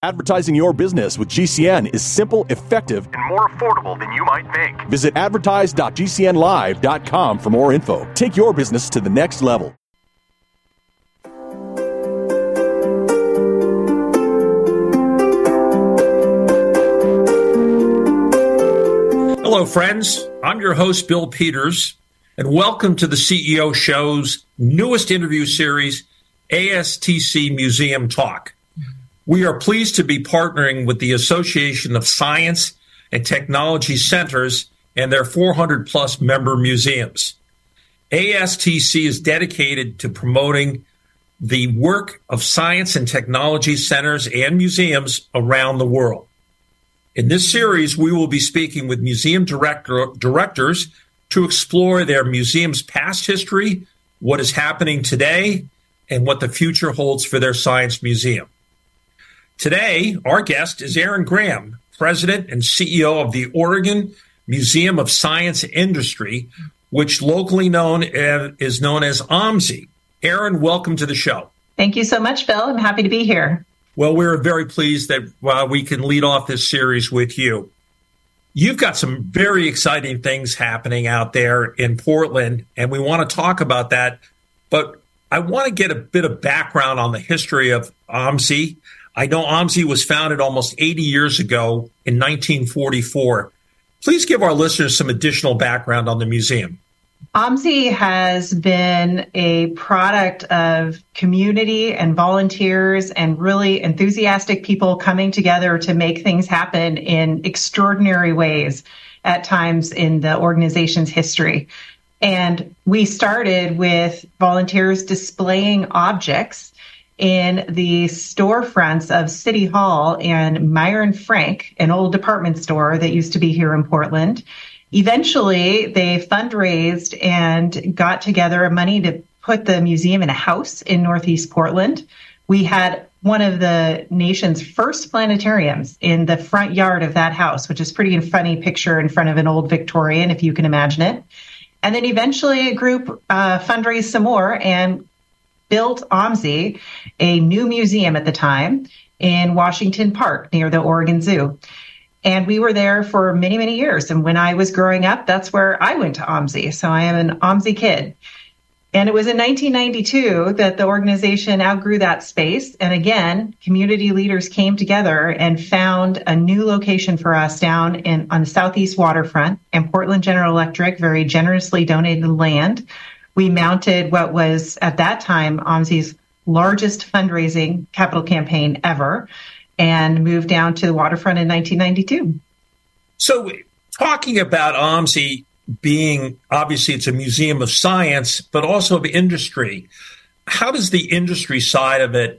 Advertising your business with GCN is simple, effective, and more affordable than you might think. Visit advertise.gcnlive.com for more info. Take your business to the next level. Hello, friends. I'm your host, Bill Peters, and welcome to the CEO Show's newest interview series, ASTC Museum Talk. We are pleased to be partnering with the Association of Science and Technology Centers and their 400-plus member museums. ASTC is dedicated to promoting the work of science and technology centers and museums around the world. In this series, we will be speaking with museum directors to explore their museum's past history, what is happening today, and what the future holds for their science museum. Today, our guest is Aaron Graham, President and CEO of the Oregon Museum of Science and Industry, which locally is known as OMSI. Aaron, welcome to the show. Thank you so much, Bill. I'm happy to be here. Well, we're very pleased that we can lead off this series with you. You've got some very exciting things happening out there in Portland, and we want to talk about that. But I want to get a bit of background on the history of OMSI. I know OMSI was founded almost 80 years ago in 1944. Please give our listeners some additional background on the museum. OMSI has been a product of community and volunteers and really enthusiastic people coming together to make things happen in extraordinary ways at times in the organization's history. And we started with volunteers displaying objects in the storefronts of City Hall and Myron Frank, an old department store that used to be here in Portland. Eventually, they fundraised and got together money to put the museum in a house in Northeast Portland. We had one of the nation's first planetariums in the front yard of that house, which is a pretty funny picture in front of an old Victorian, if you can imagine it. And then eventually a group fundraised some more and built OMSI, a new museum at the time, in Washington Park near the Oregon Zoo. And we were there for many, many years. And when I was growing up, that's where I went to OMSI. So I am an OMSI kid. And it was in 1992 that the organization outgrew that space. And again, community leaders came together and found a new location for us down on the southeast waterfront. And Portland General Electric very generously donated land. We mounted what was, at that time, OMSI's largest fundraising capital campaign ever and moved down to the waterfront in 1992. So talking about OMSI being, obviously, it's a museum of science, but also of industry, how does the industry side of it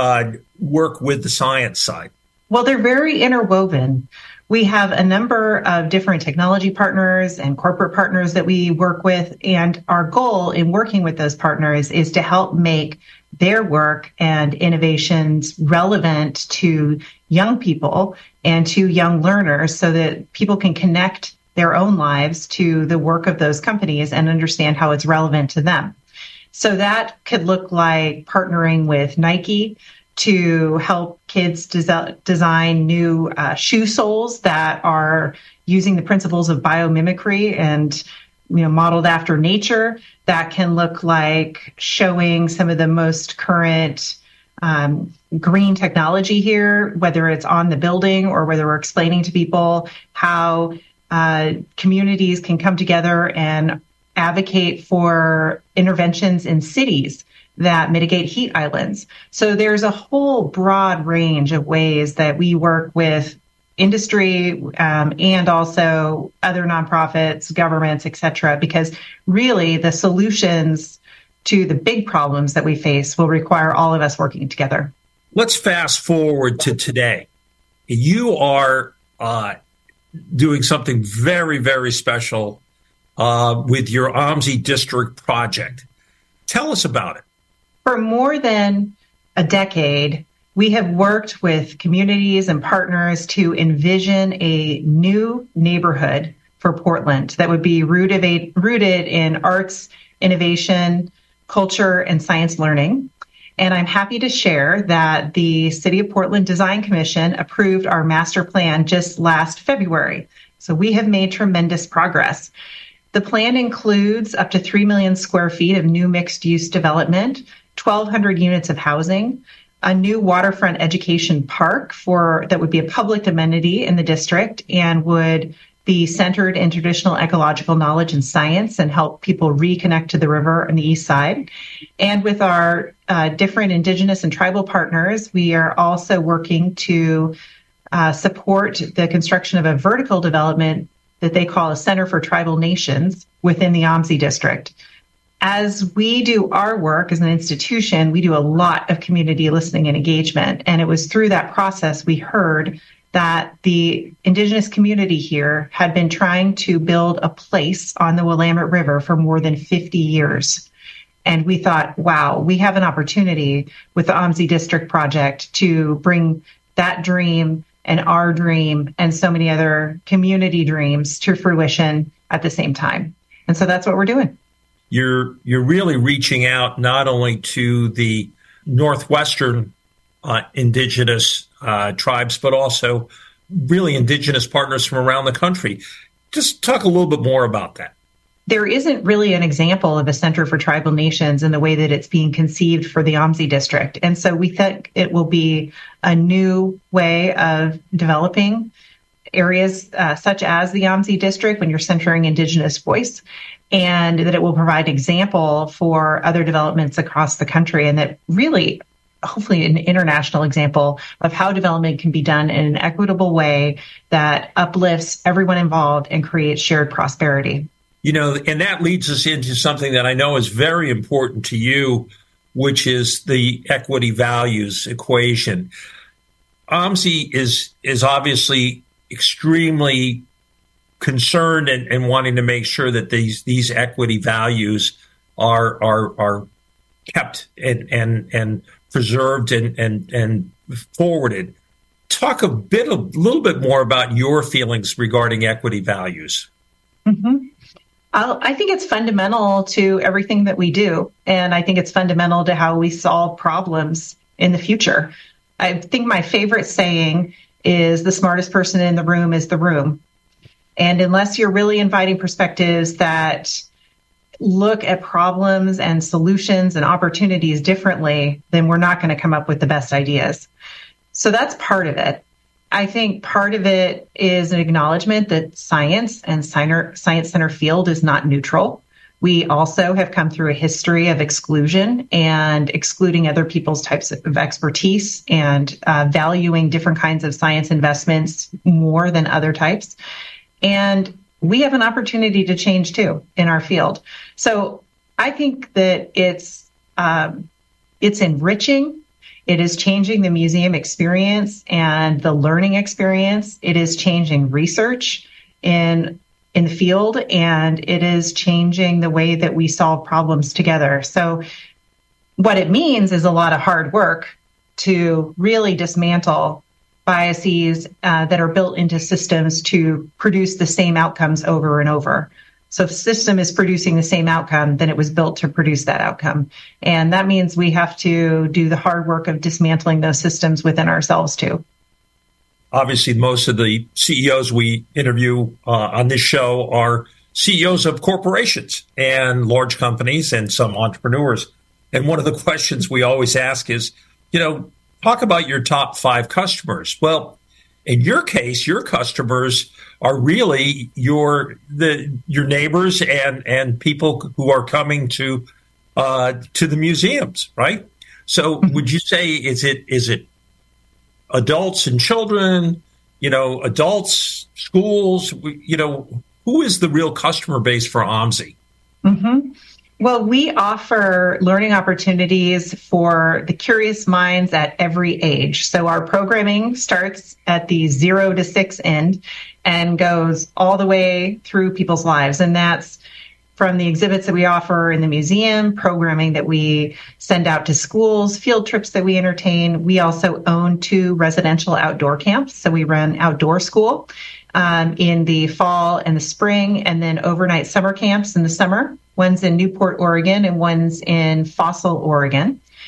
work with the science side? Well, they're very interwoven. We have a number of different technology partners and corporate partners that we work with. And our goal in working with those partners is to help make their work and innovations relevant to young people and to young learners so that people can connect their own lives to the work of those companies and understand how it's relevant to them. So that could look like partnering with Nike to help kids design new shoe soles that are using the principles of biomimicry and modeled after nature. That can look like showing some of the most current green technology here, whether it's on the building or whether we're explaining to people how communities can come together and advocate for interventions in cities that mitigate heat islands. So there's a whole broad range of ways that we work with industry and also other nonprofits, governments, et cetera, because really the solutions to the big problems that we face will require all of us working together. Let's fast forward to today. You are doing something very, very special with your OMSI District project. Tell us about it. For more than a decade, we have worked with communities and partners to envision a new neighborhood for Portland that would be rooted in arts, innovation, culture, and science learning. And I'm happy to share that the City of Portland Design Commission approved our master plan just last February. So we have made tremendous progress. The plan includes up to 3 million square feet of new mixed-use development, 1,200 units of housing, a new waterfront education park that would be a public amenity in the district and would be centered in traditional ecological knowledge and science and help people reconnect to the river on the east side. And with our different Indigenous and tribal partners, we are also working to support the construction of a vertical development that they call a Center for Tribal Nations within the OMSI district. As we do our work as an institution, we do a lot of community listening and engagement. And it was through that process we heard that the Indigenous community here had been trying to build a place on the Willamette River for more than 50 years. And we thought, wow, we have an opportunity with the OMSI District Project to bring that dream and our dream and so many other community dreams to fruition at the same time. And so that's what we're doing. You're really reaching out not only to the Northwestern Indigenous tribes, but also really Indigenous partners from around the country. Just talk a little bit more about that. There isn't really an example of a Center for Tribal Nations in the way that it's being conceived for the OMSI district. And so we think it will be a new way of developing areas such as the OMSI district when you're centering Indigenous voice, and that it will provide example for other developments across the country, and that really, hopefully, an international example of how development can be done in an equitable way that uplifts everyone involved and creates shared prosperity. You know, and that leads us into something that I know is very important to you, which is the equity values equation. OMSI is obviously extremely concerned and wanting to make sure that these equity values are kept and preserved and forwarded. Talk a little bit more about your feelings regarding equity values. Mm-hmm. I think it's fundamental to everything that we do, and I think it's fundamental to how we solve problems in the future. I think my favorite saying is the smartest person in the room is the room. And unless you're really inviting perspectives that look at problems and solutions and opportunities differently, then we're not going to come up with the best ideas. So that's part of it. I think part of it is an acknowledgement that science and science center field is not neutral. We also have come through a history of exclusion and excluding other people's types of expertise and valuing different kinds of science investments more than other types. And we have an opportunity to change too in our field. So I think that it's enriching. It is changing the museum experience and the learning experience. It is changing research in the field, and it is changing the way that we solve problems together. So what it means is a lot of hard work to really dismantle biases that are built into systems to produce the same outcomes over and over. So if a system is producing the same outcome, then it was built to produce that outcome. And that means we have to do the hard work of dismantling those systems within ourselves too. Obviously, most of the CEOs we interview on this show are CEOs of corporations and large companies and some entrepreneurs. And one of the questions we always ask is, talk about your top 5 customers. Well, in your case, your customers are really your neighbors and people who are coming to the museums, right? So, would you say is it adults and children? Adults, schools. Who is the real customer base for OMSI? Mm-hmm. Well, we offer learning opportunities for the curious minds at every age. So our programming starts at the 0 to 6 end and goes all the way through people's lives. And that's from the exhibits that we offer in the museum, programming that we send out to schools, field trips that we entertain. We also own 2 residential outdoor camps. So we run outdoor school in the fall and the spring, and then overnight summer camps in the summer. One's in Newport, Oregon, and one's in Fossil, Oregon.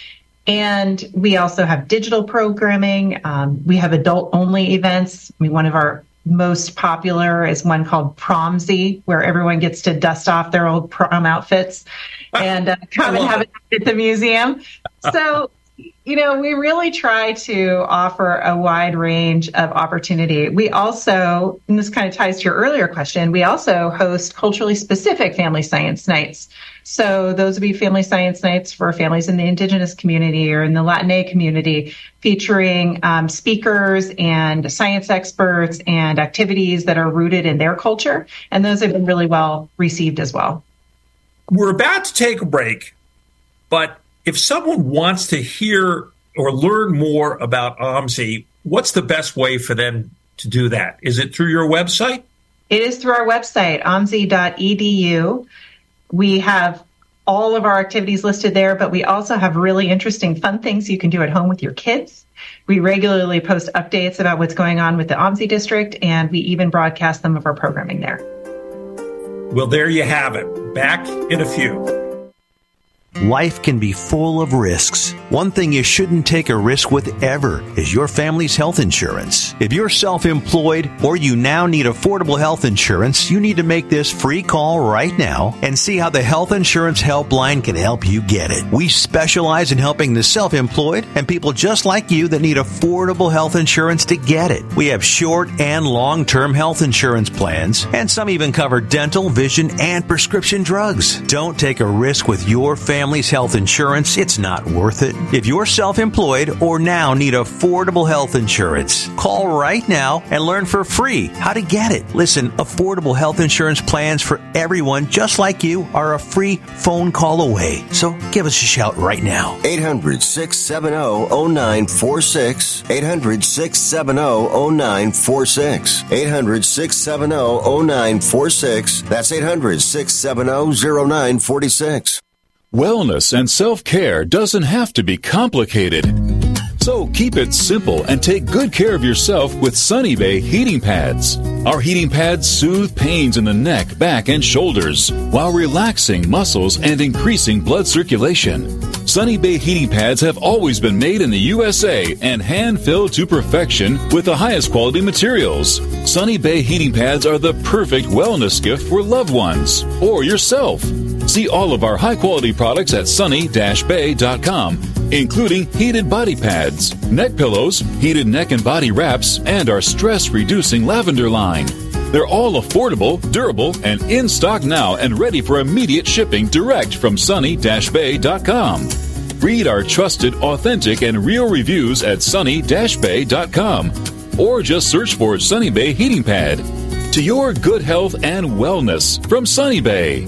And we also have digital programming. We have adult-only events. I mean, one of our most popular is one called Promsy, where everyone gets to dust off their old prom outfits and come and have it at the museum. So, we really try to offer a wide range of opportunity. We also, and this kind of ties to your earlier question, we also host culturally specific family science nights. So those would be family science nights for families in the Indigenous community or in the Latinx community, featuring speakers and science experts and activities that are rooted in their culture. And those have been really well received as well. We're about to take a break, but if someone wants to hear or learn more about OMSI, what's the best way for them to do that? Is it through your website? It is through our website, omsi.edu. We have all of our activities listed there, but we also have really interesting, fun things you can do at home with your kids. We regularly post updates about what's going on with the OMSI district, and we even broadcast some of our programming there. Well, there you have it. Back in a few. Life can be full of risks. One thing you shouldn't take a risk with ever is your family's health insurance. If you're self-employed or you now need affordable health insurance, you need to make this free call right now and see how the Health Insurance Helpline can help you get it. We specialize in helping the self-employed and people just like you that need affordable health insurance to get it. We have short and long-term health insurance plans, and some even cover dental, vision, and prescription drugs. Don't take a risk with your family's health insurance. It's not worth it. If you're self-employed or now need affordable health insurance, call right now and learn for free how to get it. Listen, affordable health insurance plans for everyone just like you are a free phone call away. So give us a shout right now. 800-670-0946. 800-670-0946. 800-670-0946. That's 800-670-0946. Wellness and self-care doesn't have to be complicated. So keep it simple and take good care of yourself with Sunny Bay heating pads. Our heating pads soothe pains in the neck, back, and shoulders while relaxing muscles and increasing blood circulation. Sunny Bay heating pads have always been made in the USA and hand-filled to perfection with the highest quality materials. Sunny Bay heating pads are the perfect wellness gift for loved ones or yourself. See all of our high-quality products at sunny-bay.com, including heated body pads, neck pillows, heated neck and body wraps, and our stress-reducing lavender line. They're all affordable, durable, and in stock now and ready for immediate shipping direct from sunny-bay.com. Read our trusted, authentic, and real reviews at sunny-bay.com or just search for Sunny Bay Heating Pad. To your good health and wellness from Sunny Bay.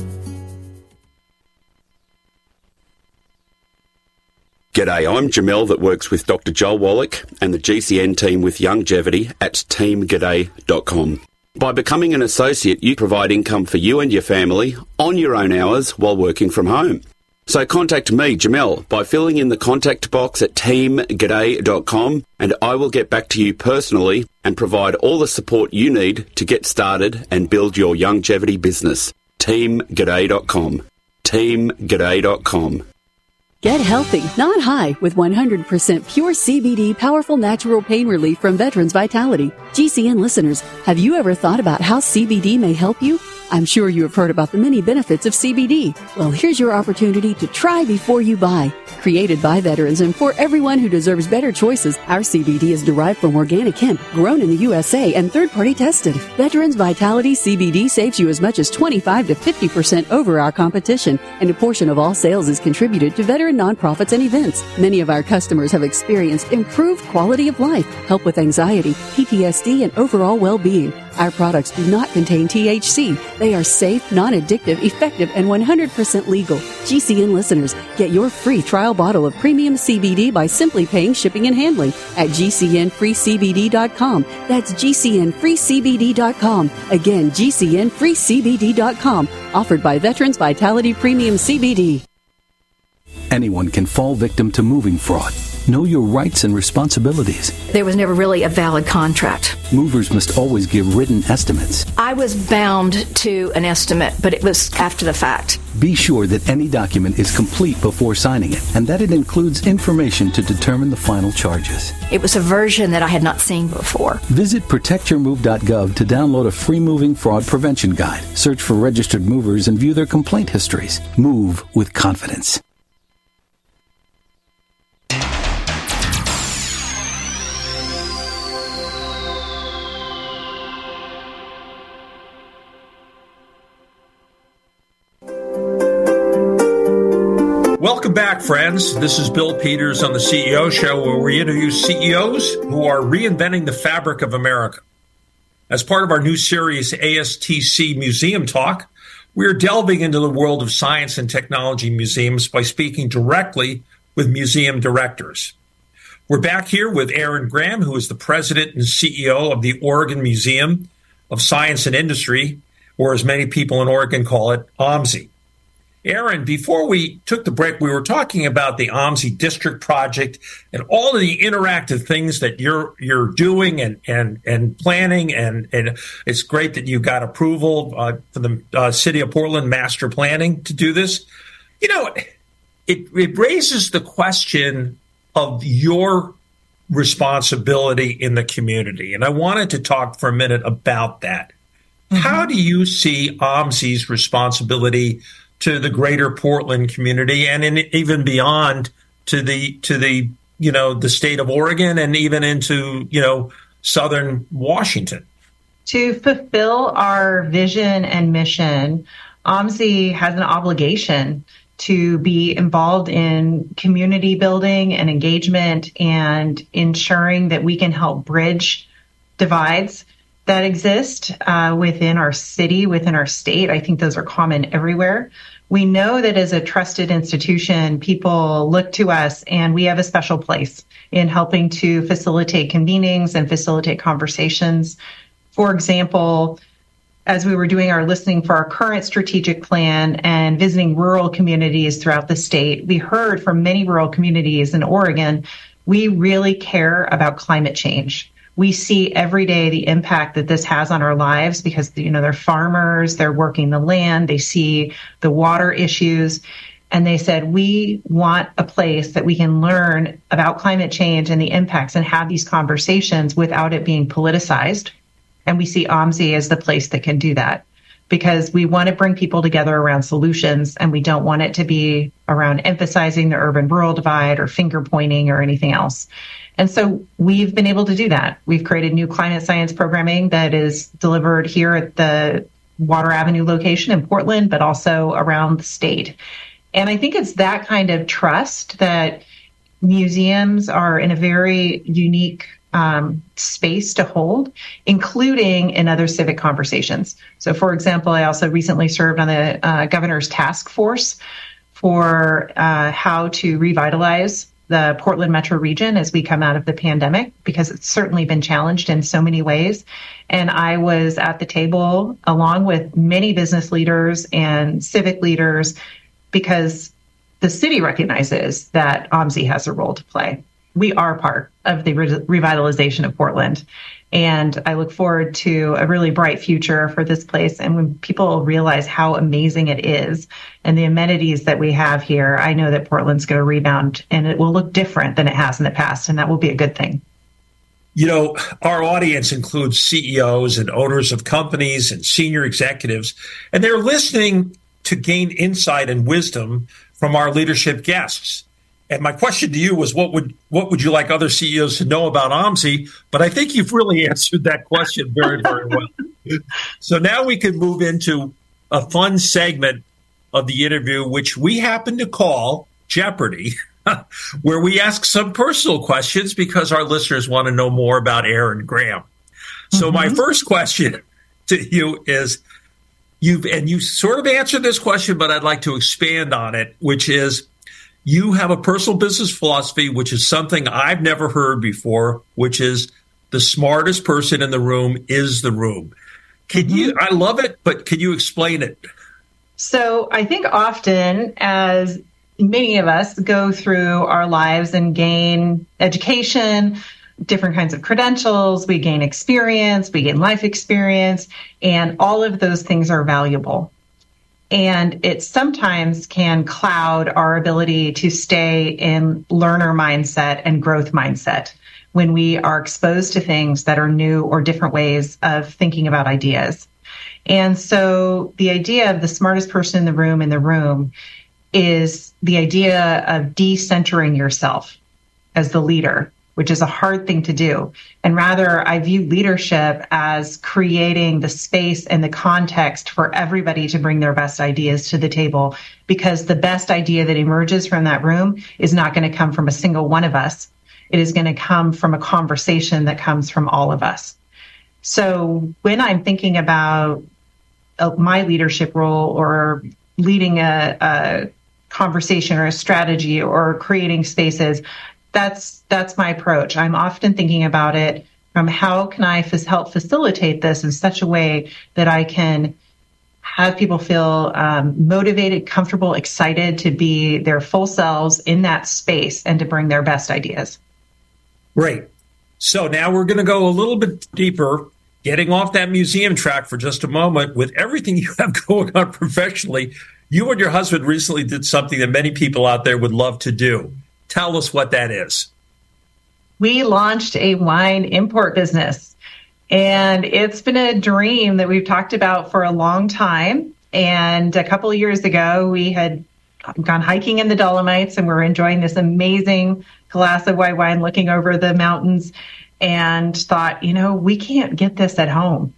G'day, I'm Jamel that works with Dr. Joel Wallach and the GCN team with Longevity at teamg'day.com. By becoming an associate, you provide income for you and your family on your own hours while working from home. So contact me, Jamel, by filling in the contact box at teamg'day.com, and I will get back to you personally and provide all the support you need to get started and build your longevity business. teamg'day.com. teamg'day.com. Get healthy, not high, with 100% pure CBD powerful natural pain relief from Veterans Vitality. GCN listeners, have you ever thought about how CBD may help you? I'm sure you have heard about the many benefits of CBD. Well, here's your opportunity to try before you buy. Created by veterans and for everyone who deserves better choices, our CBD is derived from organic hemp, grown in the USA and third-party tested. Veterans Vitality CBD saves you as much as 25 to 50% over our competition, and a portion of all sales is contributed to veteran nonprofits and events. Many of our customers have experienced improved quality of life, help with anxiety, PTSD, and overall well-being. Our products do not contain THC. They are safe, non-addictive, effective, and 100% legal. GCN listeners, get your free trial bottle of premium CBD by simply paying shipping and handling at GCNFreeCBD.com. That's GCNFreeCBD.com. Again, GCNFreeCBD.com. Offered by Veterans Vitality Premium CBD. Anyone can fall victim to moving fraud. Know your rights and responsibilities. There was never really a valid contract. Movers must always give written estimates. I was bound to an estimate, but it was after the fact. Be sure that any document is complete before signing it and that it includes information to determine the final charges. It was a version that I had not seen before. Visit protectyourmove.gov to download a free moving fraud prevention guide. Search for registered movers and view their complaint histories. Move with confidence. Welcome back, friends. This is Bill Peters on the CEO Show, where we interview CEOs who are reinventing the fabric of America. As part of our new series, ASTC Museum Talk, we are delving into the world of science and technology museums by speaking directly with museum directors. We're back here with Aaron Graham, who is the president and CEO of the Oregon Museum of Science and Industry, or as many people in Oregon call it, OMSI. Aaron, before we took the break, we were talking about the OMSI District Project and all of the interactive things that you're doing and planning, and it's great that you got approval for the City of Portland Master Planning to do this. You know, it raises the question of your responsibility in the community, and I wanted to talk for a minute about that. Mm-hmm. How do you see OMSI's responsibility to the greater Portland community and even beyond to the state of Oregon and even into, southern Washington? To fulfill our vision and mission, OMSI has an obligation to be involved in community building and engagement and ensuring that we can help bridge divides that exist within our city, within our state. I think those are common everywhere. We know that as a trusted institution, people look to us, and we have a special place in helping to facilitate convenings and facilitate conversations. For example, as we were doing our listening for our current strategic plan and visiting rural communities throughout the state, we heard from many rural communities in Oregon, we really care about climate change. We see every day the impact that this has on our lives because, they're farmers, they're working the land, they see the water issues, and they said, we want a place that we can learn about climate change and the impacts and have these conversations without it being politicized. And we see OMSI as the place that can do that because we want to bring people together around solutions, and we don't want it to be around emphasizing the urban-rural divide or finger pointing or anything else. And so we've been able to do that. We've created new climate science programming that is delivered here at the Water Avenue location in Portland, but also around the state. And I think it's that kind of trust that museums are in a very unique space to hold, including in other civic conversations. So, for example, I also recently served on the governor's task force for how to revitalize the Portland metro region as we come out of the pandemic, because it's certainly been challenged in so many ways. And I was at the table along with many business leaders and civic leaders because the city recognizes that OMSI has a role to play. We are part of the revitalization of Portland. And I look forward to a really bright future for this place. And when people realize how amazing it is and the amenities that we have here, I know that Portland's going to rebound and it will look different than it has in the past. And that will be a good thing. Our audience includes CEOs and owners of companies and senior executives, and they're listening to gain insight and wisdom from our leadership guests. And my question to you was, what would you like other CEOs to know about OMSI? But I think you've really answered that question very, very well. So now we can move into a fun segment of the interview, which we happen to call Jeopardy, where we ask some personal questions because our listeners want to know more about Aaron Graham. So my first question to you is, you sort of answered this question, but I'd like to expand on it, which is, you have a personal business philosophy, which is something I've never heard before, which is the smartest person in the room is the room. I love it, but can you explain it? So I think often as many of us go through our lives and gain education, different kinds of credentials, we gain experience, we gain life experience, and all of those things are valuable. And it sometimes can cloud our ability to stay in learner mindset and growth mindset when we are exposed to things that are new or different ways of thinking about ideas. And so the idea of the smartest person in the room is the idea of decentering yourself as the leader, which is a hard thing to do. And rather, I view leadership as creating the space and the context for everybody to bring their best ideas to the table, because the best idea that emerges from that room is not going to come from a single one of us. It is going to come from a conversation that comes from all of us. So when I'm thinking about my leadership role or leading a conversation or a strategy or creating spaces, that's my approach. I'm often thinking about it from how can I help facilitate this in such a way that I can have people feel motivated, comfortable, excited to be their full selves in that space and to bring their best ideas. Great. So now we're going to go a little bit deeper, getting off that museum track for just a moment. With everything you have going on professionally, you and your husband recently did something that many people out there would love to do. Tell us what that is. We launched a wine import business, and it's been a dream that we've talked about for a long time. And a couple of years ago, we had gone hiking in the Dolomites, and we're enjoying this amazing glass of white wine looking over the mountains, and thought, we can't get this at home.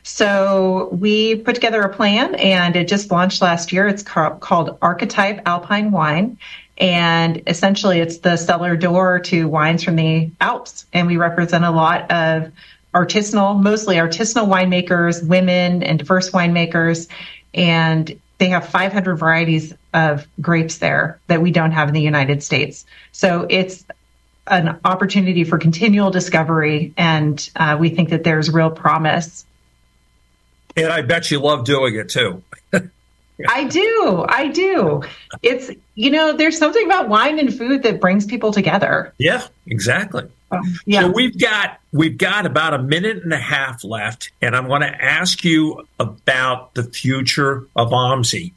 So we put together a plan, and it just launched last year. It's called Archetype Alpine Wine. And essentially, it's the cellar door to wines from the Alps. And we represent a lot of mostly artisanal winemakers, women and diverse winemakers. And they have 500 varieties of grapes there that we don't have in the United States. So it's an opportunity for continual discovery. And we think that there's real promise. And I bet you love doing it, too. I do. It's, there's something about wine and food that brings people together. Yeah, exactly. Yeah. So we've got about a minute and a half left, and I'm going to ask you about the future of OMSI.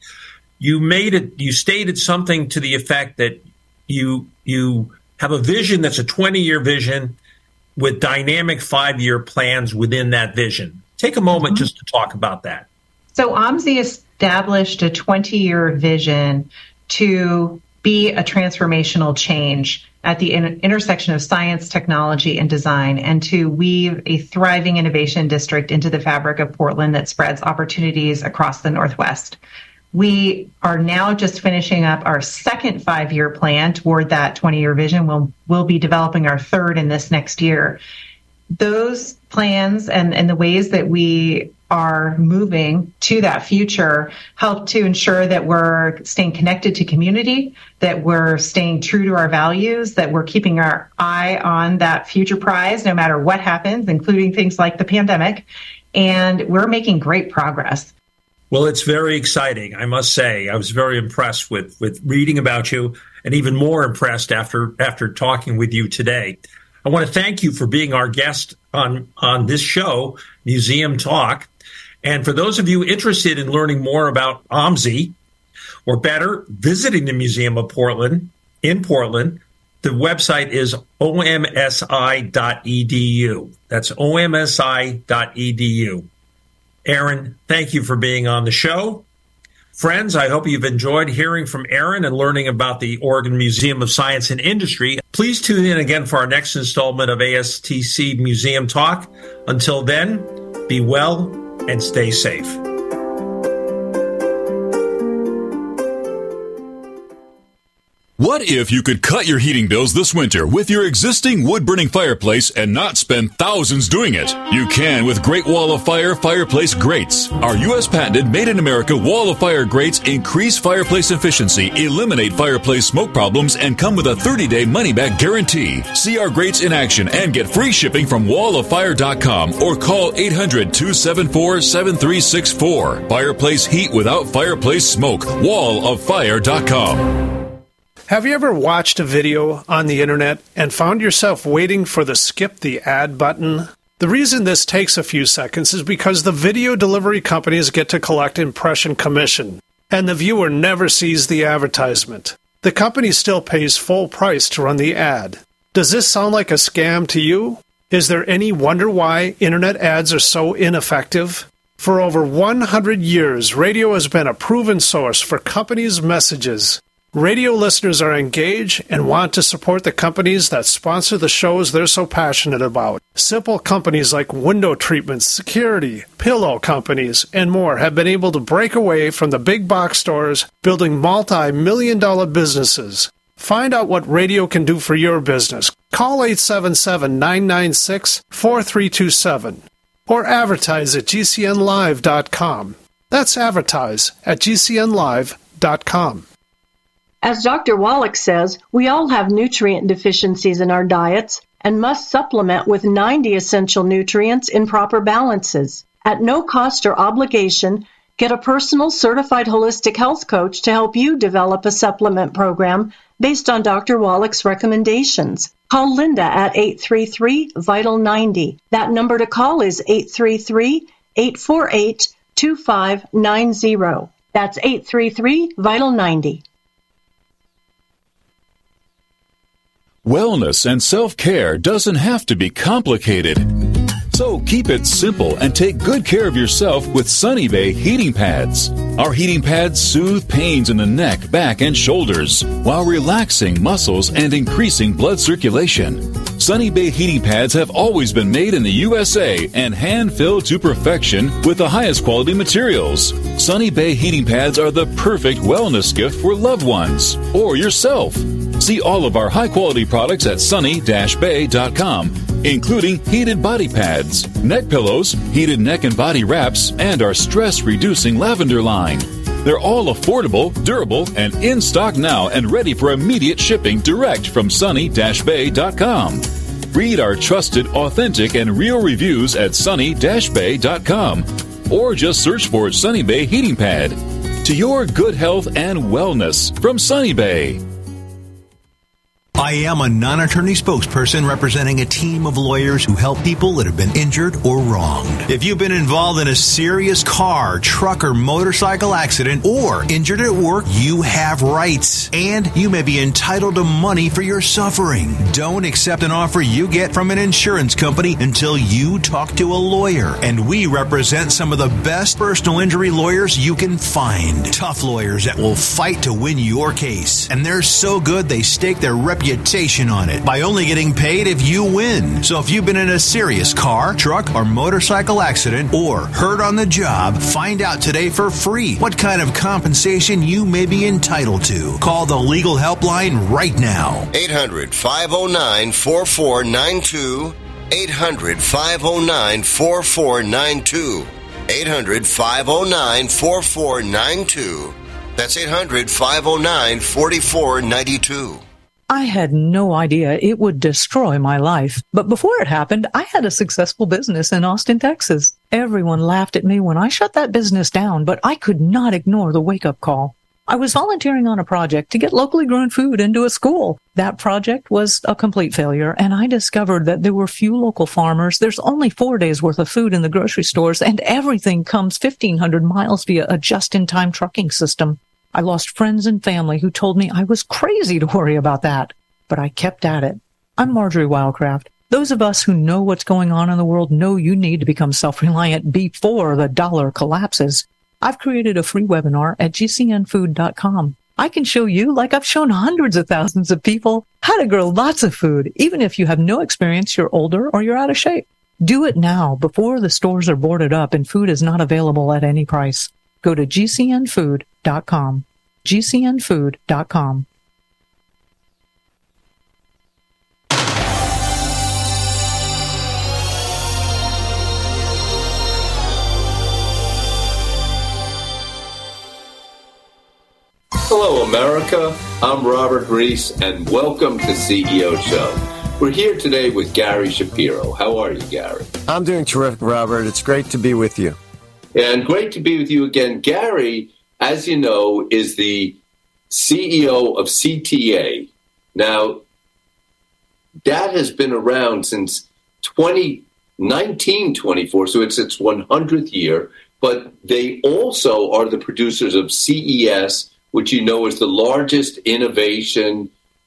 You stated something to the effect that you have a vision that's a 20-year vision with dynamic 5-year plans within that vision. Take a moment just to talk about that. So OMSI established a 20-year vision to be a transformational change at the intersection of science, technology, and design, and to weave a thriving innovation district into the fabric of Portland that spreads opportunities across the Northwest. We are now just finishing up our second 5-year plan toward that 20-year vision. We'll be developing our third in this next year. Those plans and the ways that we are moving to that future help to ensure that we're staying connected to community, that we're staying true to our values, that we're keeping our eye on that future prize no matter what happens, including things like the pandemic. And we're making great progress. Well, it's very exciting, I must say. I was very impressed with reading about you, and even more impressed after talking with you today. I want to thank you for being our guest on this show, Museum Talk. And for those of you interested in learning more about OMSI, or better, visiting the Museum of Portland in Portland, the website is omsi.edu. That's omsi.edu. Aaron, thank you for being on the show. Friends, I hope you've enjoyed hearing from Aaron and learning about the Oregon Museum of Science and Industry. Please tune in again for our next installment of ASTC Museum Talk. Until then, be well and stay safe. What if you could cut your heating bills this winter with your existing wood-burning fireplace and not spend thousands doing it? You can with Great Wall of Fire fireplace grates. Our U.S. patented made-in-America Wall of Fire grates increase fireplace efficiency, eliminate fireplace smoke problems, and come with a 30-day money-back guarantee. See our grates in action and get free shipping from walloffire.com or call 800-274-7364. Fireplace heat without fireplace smoke. walloffire.com. Have you ever watched a video on the internet and found yourself waiting for the skip the ad button? The reason this takes a few seconds is because the video delivery companies get to collect impression commission, and the viewer never sees the advertisement. The company still pays full price to run the ad. Does this sound like a scam to you? Is there any wonder why internet ads are so ineffective? For over 100 years, radio has been a proven source for companies' messages. Radio listeners are engaged and want to support the companies that sponsor the shows they're so passionate about. Simple companies like window treatments, security, pillow companies, and more have been able to break away from the big box stores, building multi-million-dollar businesses. Find out what radio can do for your business. Call 877-996-4327 or advertise at gcnlive.com. That's advertise at gcnlive.com. As Dr. Wallach says, we all have nutrient deficiencies in our diets and must supplement with 90 essential nutrients in proper balances. At no cost or obligation, get a personal certified holistic health coach to help you develop a supplement program based on Dr. Wallach's recommendations. Call Linda at 833-VITAL-90. That number to call is 833-848-2590. That's 833-VITAL-90. Wellness and self-care doesn't have to be complicated. So keep it simple and take good care of yourself with Sunny Bay heating pads. Our heating pads soothe pains in the neck, back, and shoulders while relaxing muscles and increasing blood circulation. Sunny Bay heating pads have always been made in the USA and hand-filled to perfection with the highest quality materials. Sunny Bay heating pads are the perfect wellness gift for loved ones or yourself. See all of our high-quality products at sunny-bay.com, including heated body pads, neck pillows, heated neck and body wraps, and our stress-reducing lavender line. They're all affordable, durable, and in stock now and ready for immediate shipping direct from sunny-bay.com. Read our trusted, authentic, and real reviews at sunny-bay.com or just search for Sunny Bay Heating Pad. To your good health and wellness from Sunny Bay. I am a non-attorney spokesperson representing a team of lawyers who help people that have been injured or wronged. If you've been involved in a serious car, truck, or motorcycle accident or injured at work, you have rights, and you may be entitled to money for your suffering. Don't accept an offer you get from an insurance company until you talk to a lawyer, and we represent some of the best personal injury lawyers you can find. Tough lawyers that will fight to win your case, and they're so good they stake their reputation on it by only getting paid if you win. So if you've been in a serious car, truck, or motorcycle accident or hurt on the job, find out today for free what kind of compensation you may be entitled to. Call the legal helpline right now. 800-509-4492. 800-509-4492. 800-509-4492. That's 800-509-4492. I had no idea it would destroy my life. But before it happened, I had a successful business in Austin, Texas. Everyone laughed at me when I shut that business down, but I could not ignore the wake-up call. I was volunteering on a project to get locally grown food into a school. That project was a complete failure, and I discovered that there were few local farmers. There's only 4 days' worth of food in the grocery stores, and everything comes 1,500 miles via a just-in-time trucking system. I lost friends and family who told me I was crazy to worry about that, but I kept at it. I'm Marjorie Wildcraft. Those of us who know what's going on in the world know you need to become self-reliant before the dollar collapses. I've created a free webinar at gcnfood.com. I can show you, like I've shown hundreds of thousands of people, how to grow lots of food, even if you have no experience, you're older, or you're out of shape. Do it now before the stores are boarded up and food is not available at any price. Go to gcnfood.com. gcnfood.com. Hello, America. I'm Robert Reese, and welcome to CEO Show. We're here today with Gary Shapiro. How are you, Gary? I'm doing terrific, Robert. It's great to be with you. And great to be with you again. Gary, as you know, is the CEO of CTA. Now, that has been around since 1924, so it's its 100th year. But they also are the producers of CES, which you know is the largest innovation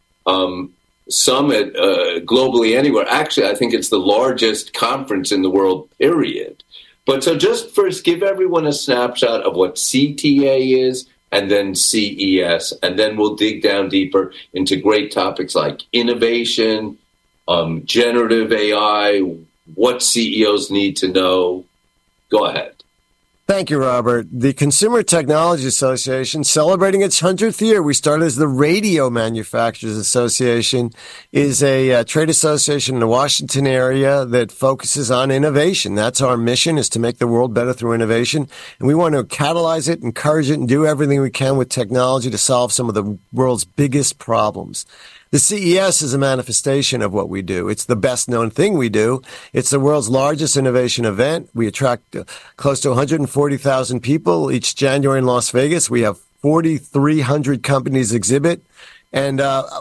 summit globally anywhere. Actually, I think it's the largest conference in the world, period. But so just first give everyone a snapshot of what CTA is and then CES, and then we'll dig down deeper into great topics like innovation, generative AI, what CEOs need to know. Go ahead. Thank you, Robert. The Consumer Technology Association, celebrating its 100th year, we started as the Radio Manufacturers Association, is a trade association in the Washington area that focuses on innovation. That's our mission, is to make the world better through innovation. And we want to catalyze it, encourage it, and do everything we can with technology to solve some of the world's biggest problems. The CES is a manifestation of what we do. It's the best known thing we do. It's the world's largest innovation event. We attract close to 140,000 people each January in Las Vegas. We have 4,300 companies exhibit. And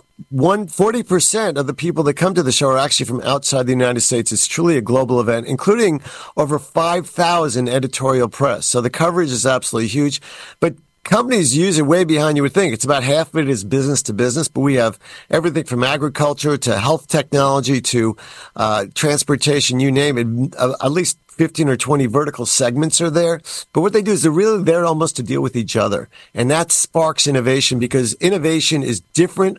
40% of the people that come to the show are actually from outside the United States. It's truly a global event, including over 5,000 editorial press. So the coverage is absolutely huge. But companies use it way behind you would think. It's about half of it is business to business, but we have everything from agriculture to health technology to transportation, you name it. At least 15 or 20 vertical segments are there. But what they do is they're really there almost to deal with each other. And that sparks innovation, because innovation is different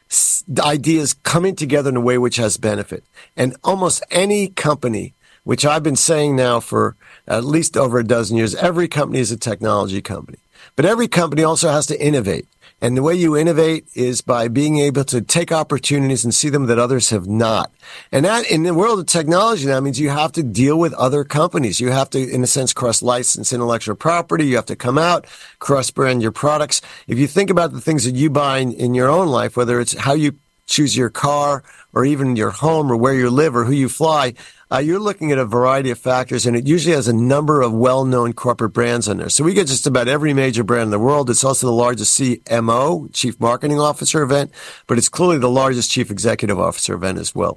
ideas coming together in a way which has benefit. And almost any company, which I've been saying now for at least over a dozen years, every company is a technology company. But every company also has to innovate. And the way you innovate is by being able to take opportunities and see them that others have not. And that, in the world of technology, that means you have to deal with other companies. You have to, in a sense, cross-license intellectual property. You have to come out, cross-brand your products. If you think about the things that you buy in your own life, whether it's how you choose your car or even your home or where you live or who you fly, you're looking at a variety of factors, and it usually has a number of well-known corporate brands on there. So we get just about every major brand in the world. It's also the largest CMO, Chief Marketing Officer event, but it's clearly the largest Chief Executive Officer event as well.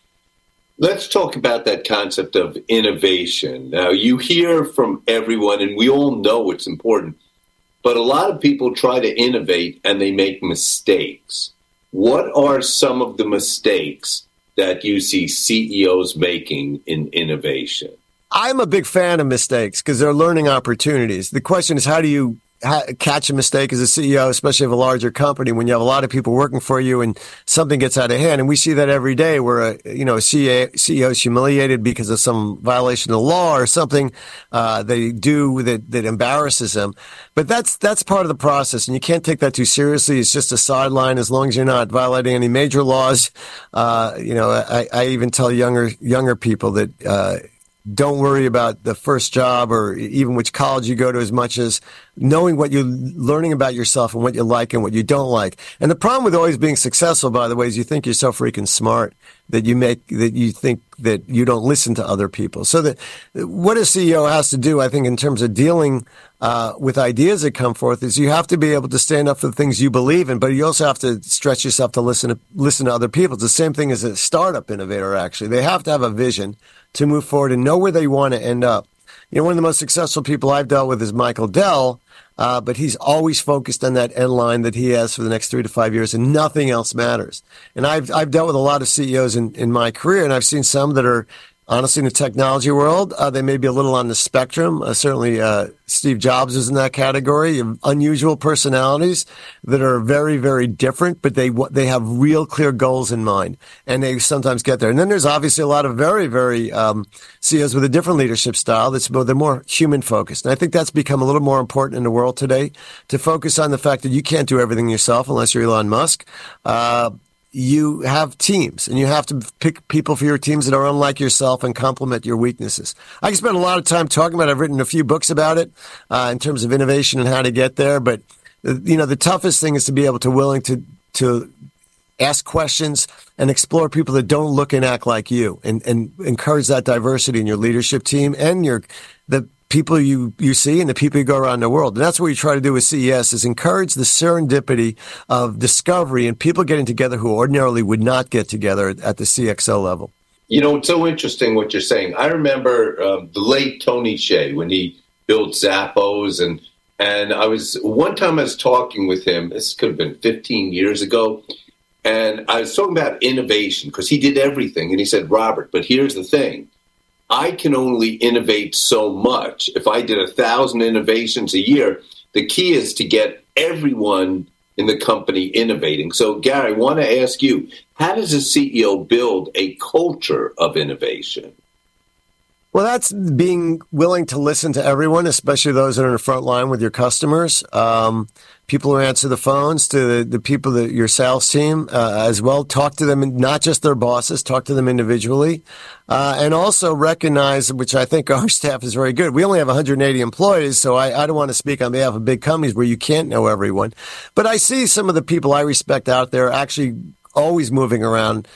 Let's talk about that concept of innovation. Now, you hear from everyone, and we all know it's important, but a lot of people try to innovate and they make mistakes. What are some of the mistakes that you see CEOs making in innovation? I'm a big fan of mistakes because they're learning opportunities. The question is, how do you catch a mistake as a CEO, especially of a larger company, when you have a lot of people working for you and something gets out of hand? And we see that every day where a CEO is humiliated because of some violation of the law or something they do that embarrasses them. But that's part of the process, and you can't take that too seriously. It's just a sideline as long as you're not violating any major laws. I even tell younger people that don't worry about the first job or even which college you go to as much as knowing what you're learning about yourself and what you like and what you don't like. And the problem with always being successful, by the way, is you think you're so freaking smart that you think that you don't listen to other people. So that what a CEO has to do, I think, in terms of dealing with ideas that come forth, is you have to be able to stand up for the things you believe in, but you also have to stretch yourself to listen to other people. It's the same thing as a startup innovator, actually. They have to have a vision to move forward and know where they want to end up. One of the most successful people I've dealt with is Michael Dell, but he's always focused on that end line that he has for the next 3 to 5 years, and nothing else matters. And I've dealt with a lot of CEOs in my career, and I've seen some that are honestly in the technology world. They may be a little on the spectrum. Certainly, Steve Jobs is in that category. Unusual personalities that are very, very different, but they have real clear goals in mind, and they sometimes get there. And then there's obviously a lot of very, very CEOs with a different leadership style. They're more human focused, and I think that's become a little more important in the world today, to focus on the fact that you can't do everything yourself unless you're Elon Musk. You have teams, and you have to pick people for your teams that are unlike yourself and complement your weaknesses. I can spend a lot of time talking about it. I've written a few books about it in terms of innovation and how to get there. But, the toughest thing is to be able to willing to ask questions and explore people that don't look and act like you, and encourage that diversity in your leadership team and the people you see and the people you go around the world. And that's what we try to do with CES, is encourage the serendipity of discovery and people getting together who ordinarily would not get together at the CXO level. You know, it's so interesting what you're saying. I remember the late Tony Hsieh when he built Zappos, and one time I was talking with him, this could have been 15 years ago, and I was talking about innovation because he did everything. And he said, Robert, but here's the thing. I can only innovate so much. If I did 1,000 innovations a year, the key is to get everyone in the company innovating. So, Gary, I want to ask you, how does a CEO build a culture of innovation? Well, that's being willing to listen to everyone, especially those that are in the front line with your customers. People who answer the phones, to the people that your sales team as well. Talk to them, not just their bosses. Talk to them individually, and also recognize, which I think our staff is very good. We only have 180 employees, so I don't want to speak on behalf of big companies where you can't know everyone. But I see some of the people I respect out there actually always moving around.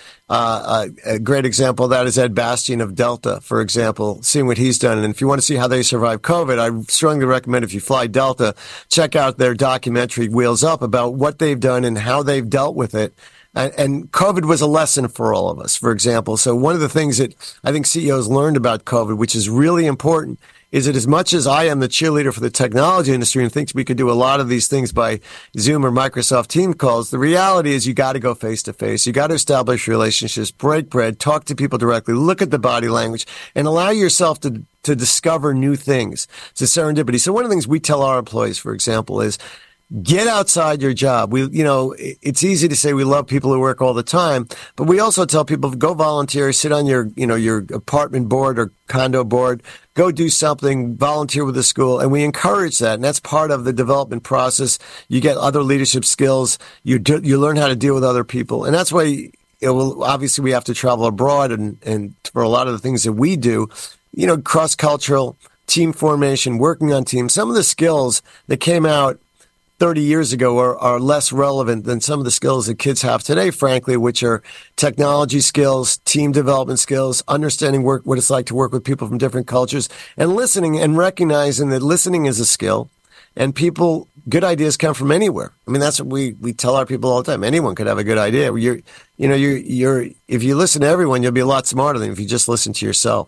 A great example of that is Ed Bastian of Delta, for example, seeing what he's done. And if you want to see how they survive COVID, I strongly recommend, if you fly Delta, check out their documentary Wheels Up about what they've done and how they've dealt with it. And COVID was a lesson for all of us, for example. So one of the things that I think CEOs learned about COVID, which is really important, is that as much as I am the cheerleader for the technology industry and thinks we could do a lot of these things by Zoom or Microsoft Teams calls, the reality is you got to go face to face. You got to establish relationships, break bread, talk to people directly, look at the body language, and allow yourself to discover new things. It's a serendipity. So one of the things we tell our employees, for example, is get outside your job. It's easy to say we love people who work all the time, but we also tell people, go volunteer, sit on your apartment board or condo board, go do something, volunteer with the school. And we encourage that. And that's part of the development process. You get other leadership skills. You learn how to deal with other people. And that's why, obviously we have to travel abroad. And for a lot of the things that we do, cross-cultural team formation, working on teams, some of the skills that came out 30 years ago are less relevant than some of the skills that kids have today, frankly, which are technology skills, team development skills, understanding what it's like to work with people from different cultures, and listening and recognizing that listening is a skill. And good ideas come from anywhere. I mean, that's what we tell our people all the time. Anyone could have a good idea. If you listen to everyone, you'll be a lot smarter than if you just listen to yourself.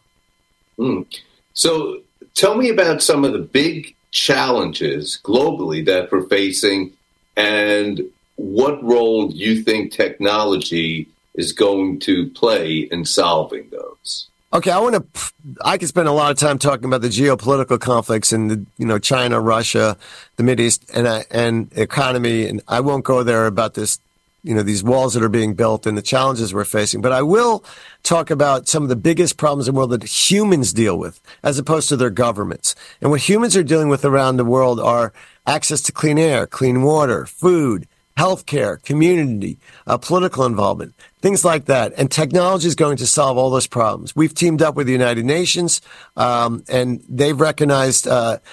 So tell me about some of the big challenges globally that we're facing, and what role you think technology is going to play in solving those. Okay, I could spend a lot of time talking about the geopolitical conflicts in China, Russia, the Mideast, and economy, and I won't go there about this, these walls that are being built and the challenges we're facing. But I will talk about some of the biggest problems in the world that humans deal with, as opposed to their governments. And what humans are dealing with around the world are access to clean air, clean water, food, healthcare, community, political involvement, things like that. And technology is going to solve all those problems. We've teamed up with the United Nations, and they've recognized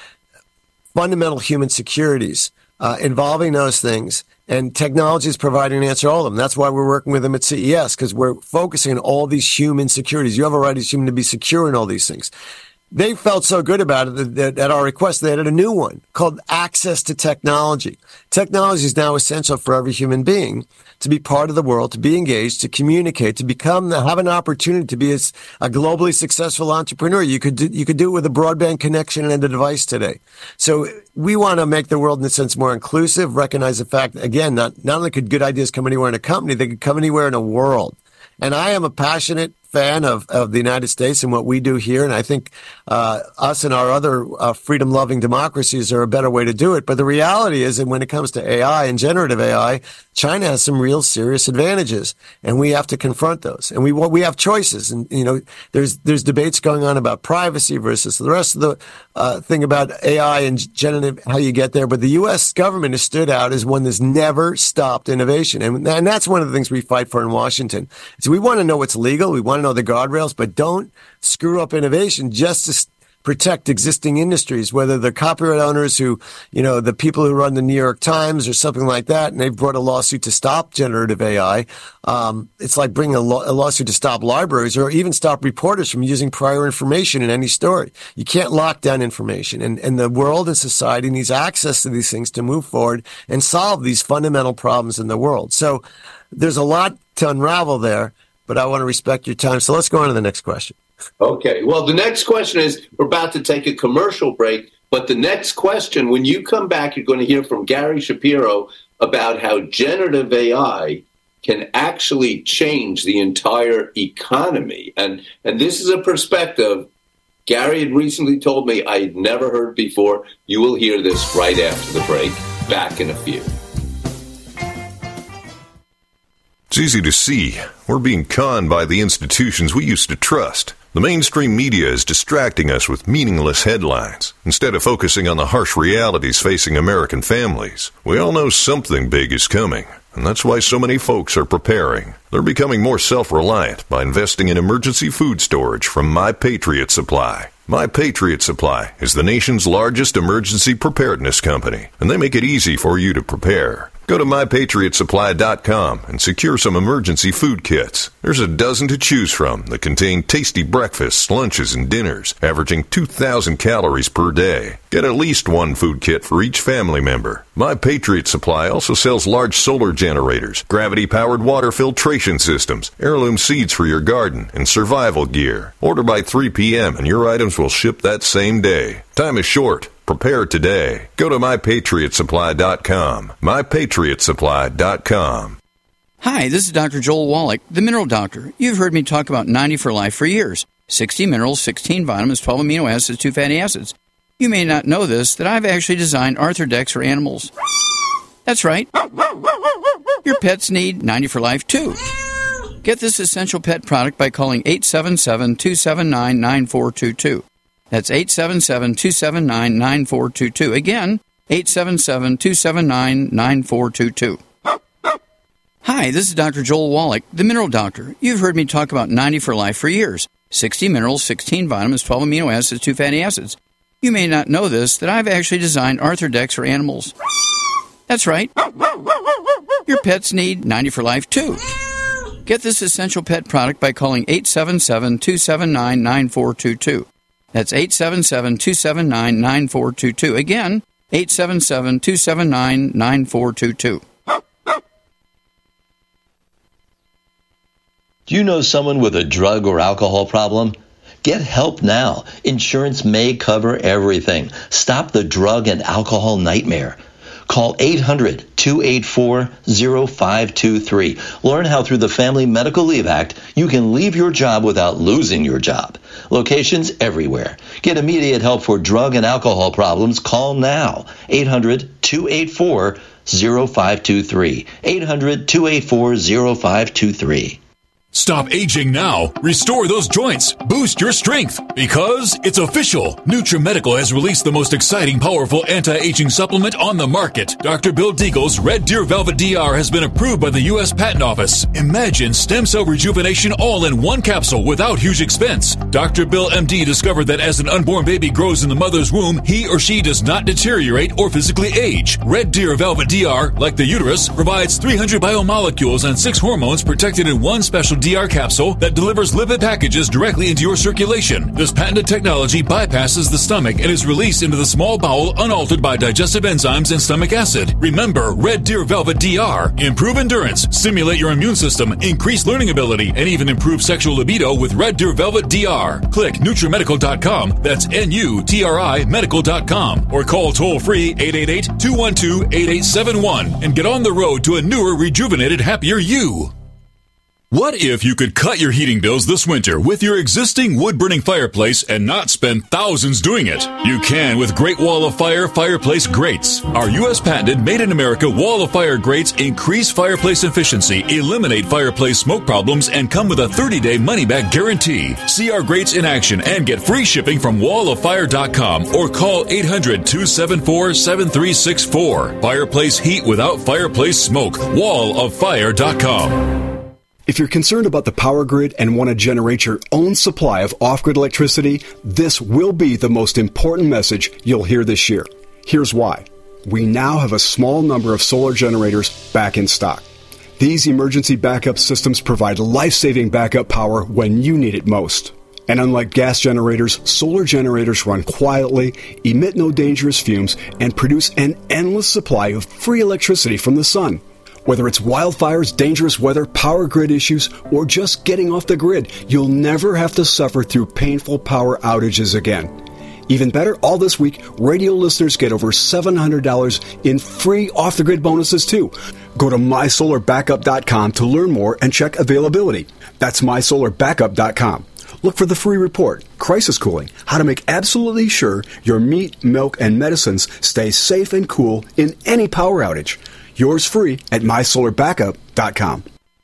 fundamental human securities involving those things. And technology is providing an answer to all of them. That's why we're working with them at CES, because we're focusing on all these human securities. You have a right as human to be secure in all these things. They felt so good about it that at our request, they added a new one called access to technology. Technology is now essential for every human being to be part of the world, to be engaged, to communicate, to have an opportunity to be a globally successful entrepreneur. You could do it with a broadband connection and a device today. So we want to make the world, in a sense, more inclusive, recognize the fact, again, not only could good ideas come anywhere in a company, they could come anywhere in a world. And I am a passionate fan of the United States and what we do here. And I think us and our other freedom-loving democracies are a better way to do it. But the reality is that when it comes to AI and generative AI, China has some real serious advantages, and we have to confront those. And we have choices. And, there's debates going on about privacy versus the rest of the thing about AI and generative, how you get there. But the U.S. government has stood out as one that's never stopped innovation. And that's one of the things we fight for in Washington. So we want to know what's legal. We want to know the guardrails, but don't screw up innovation just protect existing industries, whether they're copyright owners who, the people who run the New York Times or something like that, and they've brought a lawsuit to stop generative AI. It's like bringing a lawsuit to stop libraries or even stop reporters from using prior information in any story. You can't lock down information, and the world and society needs access to these things to move forward and solve these fundamental problems in the world. So there's a lot to unravel there, but I want to respect your time. So let's go on to the next question. Okay. Well, the next question is, we're about to take a commercial break, but the next question, when you come back, you're going to hear from Gary Shapiro about how generative AI can actually change the entire economy. And this is a perspective Gary had recently told me I had never heard before. You will hear this right after the break. Back in a few. It's easy to see. We're being conned by the institutions we used to trust. The mainstream media is distracting us with meaningless headlines instead of focusing on the harsh realities facing American families. We all know something big is coming, and that's why so many folks are preparing. They're becoming more self-reliant by investing in emergency food storage from My Patriot Supply. My Patriot Supply is the nation's largest emergency preparedness company, and they make it easy for you to prepare. Go to MyPatriotSupply.com and secure some emergency food kits. There's a dozen to choose from that contain tasty breakfasts, lunches, and dinners, averaging 2,000 calories per day. Get at least one food kit for each family member. My Patriot Supply also sells large solar generators, gravity-powered water filtration systems, heirloom seeds for your garden, and survival gear. Order by 3 p.m. and your items will ship that same day. Time is short. Prepare today. Go to MyPatriotSupply.com. MyPatriotSupply.com. Hi, this is Dr. Joel Wallach, the Mineral Doctor. You've heard me talk about 90 for Life for years. 60 minerals, 16 vitamins, 12 amino acids, 2 fatty acids. You may not know this, that I've actually designed Arthrodex for animals. That's right. Your pets need 90 for Life, too. Get this essential pet product by calling 877-279-9422. That's 877-279-9422. Again, 877-279-9422. Hi, this is Dr. Joel Wallach, the Mineral Doctor. You've heard me talk about 90 for Life for years. 60 minerals, 16 vitamins, 12 amino acids, 2 fatty acids. You may not know this, that I've actually designed Arthrodex for animals. That's right. Your pets need 90 for Life, too. Get this essential pet product by calling 877-279-9422. That's 877-279-9422. Again, 877-279-9422. Do you know someone with a drug or alcohol problem? Get help now. Insurance may cover everything. Stop the drug and alcohol nightmare. Call 800-284-0523. Learn how through the Family Medical Leave Act you can leave your job without losing your job. Locations everywhere. Get immediate help for drug and alcohol problems. Call now. 800-284-0523. 800-284-0523. Stop aging now. Restore those joints. Boost your strength. Because it's official. NutriMedical has released the most exciting, powerful anti-aging supplement on the market. Dr. Bill Deagle's Red Deer Velvet DR has been approved by the U.S. Patent Office. Imagine stem cell rejuvenation all in one capsule without huge expense. Dr. Bill MD discovered that as an unborn baby grows in the mother's womb, he or she does not deteriorate or physically age. Red Deer Velvet DR, like the uterus, provides 300 biomolecules and 6 hormones protected in one special DR capsule that delivers lipid packages directly into your circulation. This patented technology bypasses the stomach and is released into the small bowel unaltered by digestive enzymes and stomach acid. Remember, Red Deer Velvet DR. Improve endurance, stimulate your immune system, increase learning ability, and even improve sexual libido with Red Deer Velvet DR. Click NutriMedical.com, that's N-U-T-R-I medical.com, or call toll-free 888-212-8871 and get on the road to a newer, rejuvenated, happier you. What if you could cut your heating bills this winter with your existing wood-burning fireplace and not spend thousands doing it? You can with Great Wall of Fire fireplace grates. Our U.S. patented made-in-America Wall of Fire grates increase fireplace efficiency, eliminate fireplace smoke problems, and come with a 30-day money-back guarantee. See our grates in action and get free shipping from walloffire.com or call 800-274-7364. Fireplace heat without fireplace smoke. walloffire.com. If you're concerned about the power grid and want to generate your own supply of off-grid electricity, this will be the most important message you'll hear this year. Here's why. We now have a small number of solar generators back in stock. These emergency backup systems provide life-saving backup power when you need it most. And unlike gas generators, solar generators run quietly, emit no dangerous fumes, and produce an endless supply of free electricity from the sun. Whether it's wildfires, dangerous weather, power grid issues, or just getting off the grid, you'll never have to suffer through painful power outages again. Even better, all this week, radio listeners get over $700 in free off-the-grid bonuses, too. Go to mysolarbackup.com to learn more and check availability. That's mysolarbackup.com. Look for the free report, Crisis Cooling, how to make absolutely sure your meat, milk, and medicines stay safe and cool in any power outage. Yours free at mysolarbackup.com.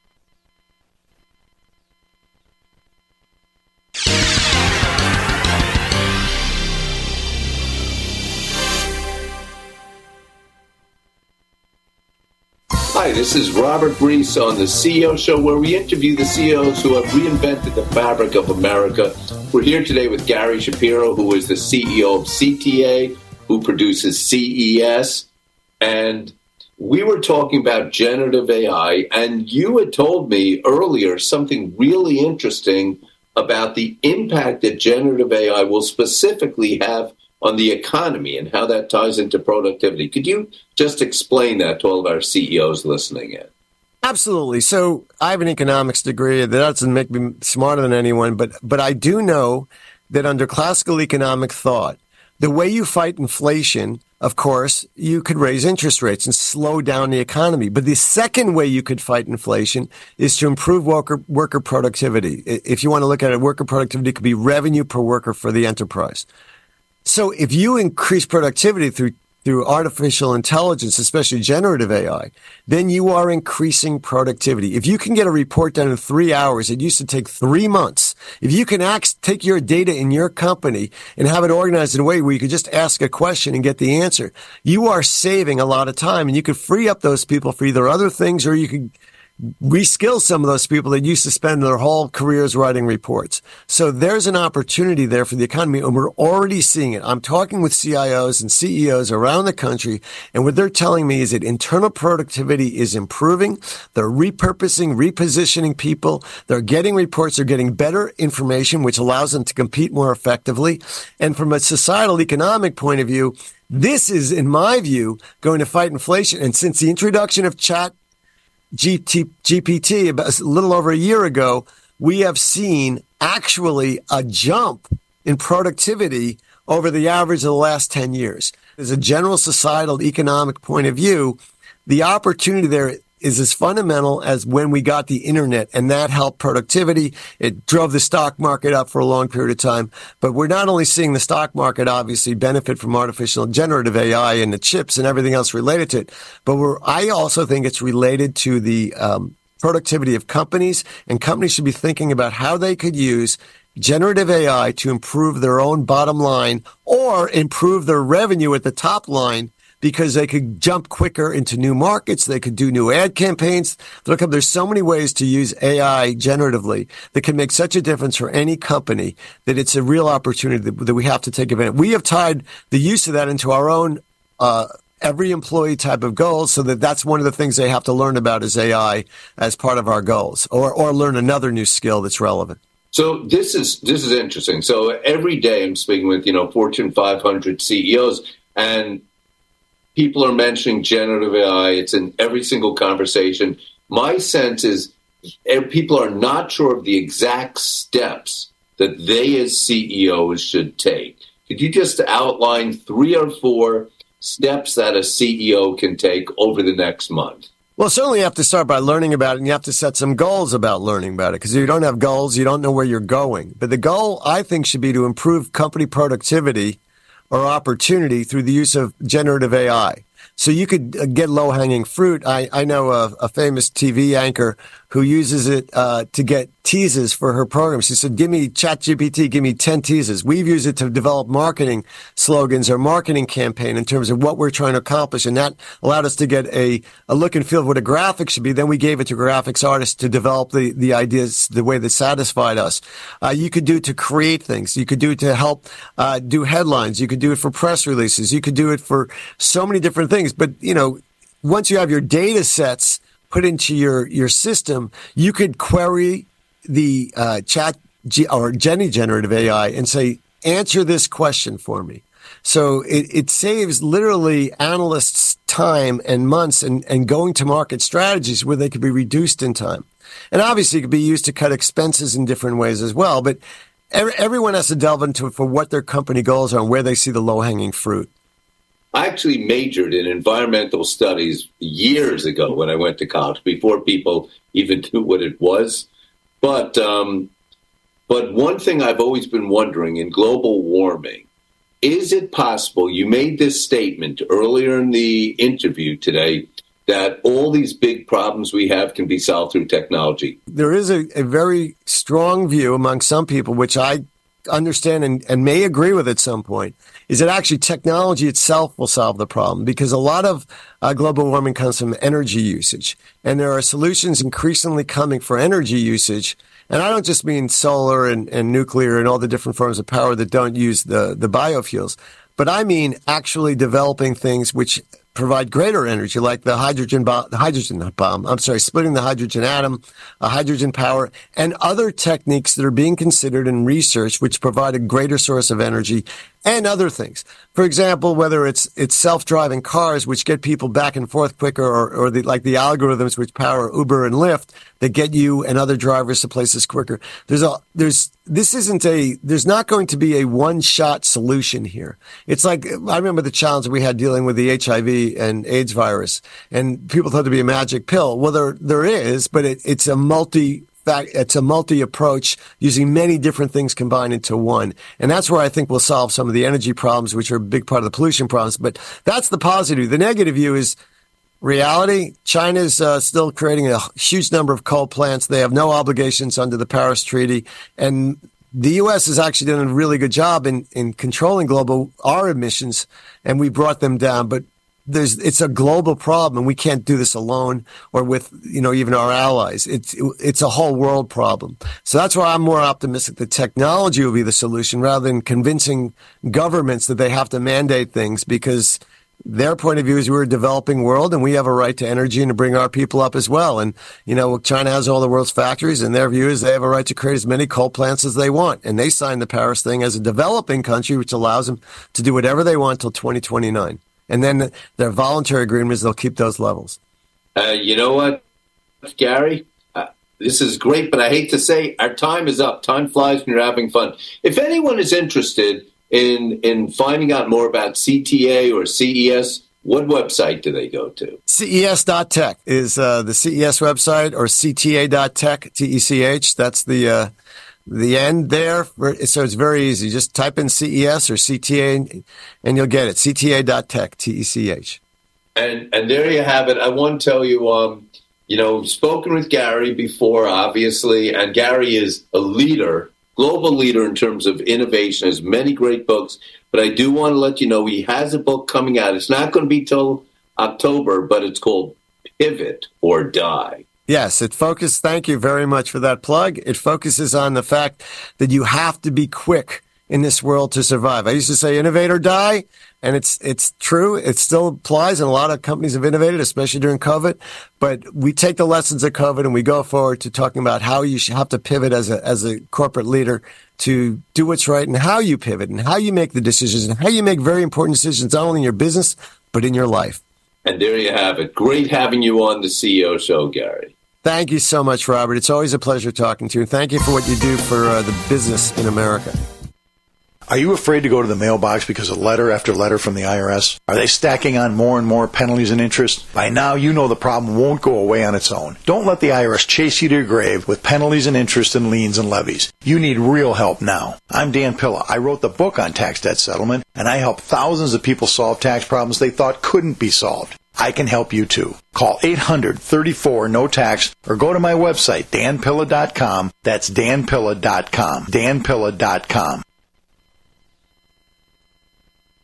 Hi, this is Robert Reese on the CEO Show, where we interview the CEOs who have reinvented the fabric of America. We're here today with Gary Shapiro, who is the CEO of CTA, who produces CES. And we were talking about generative AI, and you had told me earlier something really interesting about the impact that generative AI will specifically have on the economy and how that ties into productivity. Could you just explain that to all of our CEOs listening in? Absolutely. So I have an economics degree. That doesn't make me smarter than anyone, but I do know that under classical economic thought, the way you fight inflation, of course, you could raise interest rates and slow down the economy. But the second way you could fight inflation is to improve worker productivity. If you want to look at it, worker productivity could be revenue per worker for the enterprise. So if you increase productivity through artificial intelligence, especially generative AI, then you are increasing productivity. If you can get a report done in 3 hours, it used to take 3 months. If you can take your data in your company and have it organized in a way where you could just ask a question and get the answer, you are saving a lot of time, and you could free up those people for either other things, or you could reskill some of those people that used to spend their whole careers writing reports. So there's an opportunity there for the economy, and we're already seeing it. I'm talking with CIOs and CEOs around the country, and what they're telling me is that internal productivity is improving. They're repurposing, repositioning people. They're getting reports. They're getting better information, which allows them to compete more effectively. And from a societal economic point of view, this is, in my view, going to fight inflation. And since the introduction of GPT about a little over a year ago, we have seen actually a jump in productivity over the average of the last 10 years. As a general societal economic point of view, the opportunity there is as fundamental as when we got the internet, and that helped productivity. It drove the stock market up for a long period of time. But we're not only seeing the stock market obviously benefit from artificial generative AI and the chips and everything else related to it, but I also think it's related to the productivity of companies, and companies should be thinking about how they could use generative AI to improve their own bottom line or improve their revenue at the top line, because they could jump quicker into new markets. They could do new ad campaigns. Look up, there's so many ways to use AI generatively that can make such a difference for any company that it's a real opportunity that we have to take advantage of. We have tied the use of that into our own every employee type of goals, so that's one of the things they have to learn about is AI as part of our goals, or learn another new skill that's relevant. So this is interesting. So every day I'm speaking with, Fortune 500 CEOs, and people are mentioning generative AI. It's in every single conversation. My sense is people are not sure of the exact steps that they as CEOs should take. Could you just outline 3 or 4 steps that a CEO can take over the next month? Well, certainly you have to start by learning about it, and you have to set some goals about learning about it, because if you don't have goals, you don't know where you're going. But the goal, I think, should be to improve company productivity or opportunity through the use of generative AI. So you could get low-hanging fruit. I know a famous TV anchor who uses it to get teases for her program. She said, give me ChatGPT, give me 10 teases. We've used it to develop marketing slogans or marketing campaign in terms of what we're trying to accomplish. And that allowed us to get a look and feel of what a graphic should be. Then we gave it to graphics artists to develop the ideas the way that satisfied us. You could do it to create things. You could do it to help do headlines. You could do it for press releases. You could do it for so many different things. But, once you have your data sets put into your system, you could query the or Jenny generative AI and say, answer this question for me. So it saves literally analysts time and months and going to market strategies where they could be reduced in time. And obviously it could be used to cut expenses in different ways as well. But everyone has to delve into it for what their company goals are and where they see the low-hanging fruit. I actually majored in environmental studies years ago when I went to college, before people even knew what it was. But one thing I've always been wondering in global warming, is it possible, you made this statement earlier in the interview today, that all these big problems we have can be solved through technology? There is a very strong view among some people, which I understand and may agree with at some point, is that actually technology itself will solve the problem, because a lot of global warming comes from energy usage. And there are solutions increasingly coming for energy usage. And I don't just mean solar and nuclear and all the different forms of power that don't use the biofuels, but I mean actually developing things which provide greater energy, like splitting the hydrogen atom, hydrogen power, and other techniques that are being considered in research which provide a greater source of energy, and other things. For example, whether it's self-driving cars which get people back and forth quicker, or the algorithms which power Uber and Lyft that get you and other drivers to places quicker. There's not going to be a one-shot solution here. It's like, I remember the challenge we had dealing with the HIV and AIDS virus, and people thought it'd be a magic pill. Well, there is, but it's a multi approach using many different things combined into one. And that's where I think we'll solve some of the energy problems, which are a big part of the pollution problems. But that's the positive. The negative view is reality. China's still creating a huge number of coal plants. They have no obligations under the Paris Treaty. And the U.S. has actually done a really good job in controlling our emissions, and we brought them down. But it's a global problem, and we can't do this alone or with, even our allies. It's a whole world problem. So that's why I'm more optimistic that technology will be the solution rather than convincing governments that they have to mandate things, because their point of view is we're a developing world and we have a right to energy and to bring our people up as well. And, China has all the world's factories, and their view is they have a right to create as many coal plants as they want. And they signed the Paris thing as a developing country, which allows them to do whatever they want till 2029. And then their voluntary agreements, they'll keep those levels. You know what, Gary? This is great, but I hate to say our time is up. Time flies when you're having fun. If anyone is interested in finding out more about CTA or CES, what website do they go to? CES.tech is the CES website, or CTA.tech, TECH. That's the end there. So it's very easy. Just type in CES or CTA and you'll get it. CTA.tech, TECH. And there you have it. I want to tell you, spoken with Gary before, obviously, and Gary is a leader, global leader in terms of innovation, has many great books. But I do want to let you know he has a book coming out. It's not going to be till October, but it's called Pivot or Die. Yes, thank you very much for that plug. It focuses on the fact that you have to be quick in this world to survive. I used to say innovate or die, and it's true. It still applies, and a lot of companies have innovated, especially during COVID. But we take the lessons of COVID and we go forward to talking about how you should have to pivot as a corporate leader to do what's right, and how you pivot and how you make the decisions and how you make very important decisions, not only in your business, but in your life. And there you have it. Great having you on the CEO Show, Gary. Thank you so much, Robert. It's always a pleasure talking to you. And thank you for what you do for the business in America. Are you afraid to go to the mailbox because of letter after letter from the IRS? Are they stacking on more and more penalties and interest? By now, you know the problem won't go away on its own. Don't let the IRS chase you to your grave with penalties and interest and liens and levies. You need real help now. I'm Dan Pilla. I wrote the book on tax debt settlement, and I help thousands of people solve tax problems they thought couldn't be solved. I can help you too. Call 800-34-NO-TAX or go to my website, danpilla.com. That's danpilla.com. danpilla.com.